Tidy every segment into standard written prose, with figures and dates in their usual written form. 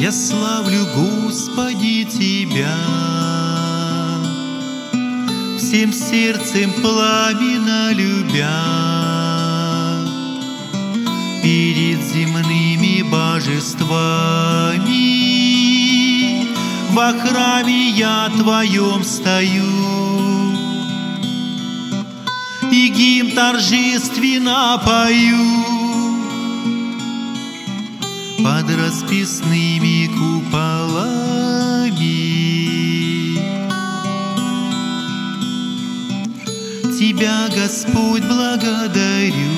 Я славлю, Господи, Тебя, всем сердцем пламенно любя. Перед земными божествами во храме я Твоем стою, и гимн торжественно пою под расписными куполами. Тебя, Господь, благодарю,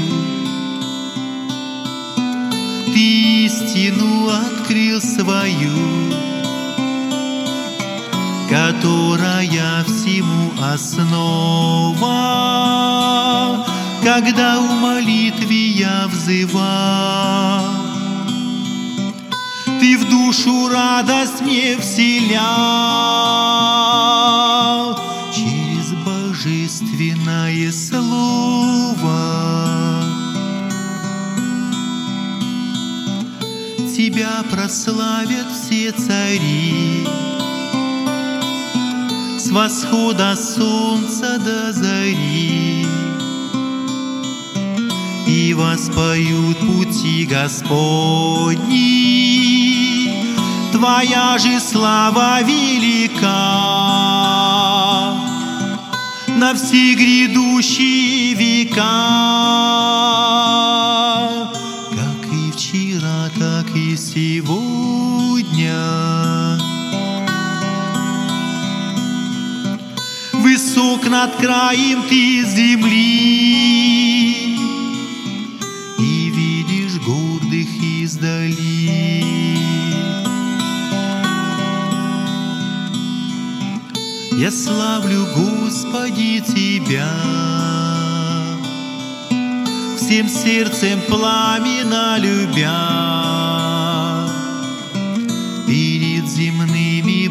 Ты истину открыл свою, которая всему основа, когда в молитве я взывал. Ты в душу радость мне вселял через божественное слово. Тебя прославят все цари, с восхода солнца до зари, и воспоют пути Господни. Твоя же слава велика на все грядущие века, как и вчера, так и сегодня. Высок над краем Ты земли, и видишь гордых издали. Я славлю, Господи, Тебя, всем сердцем пламенно любя. Перед земными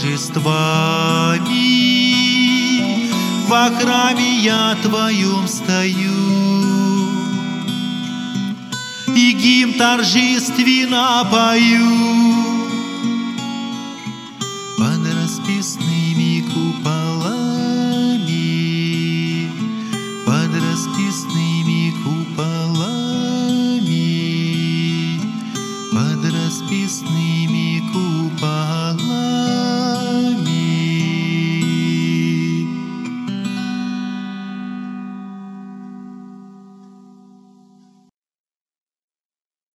божествами во храме я Твоем стою, и гимн торжественно пою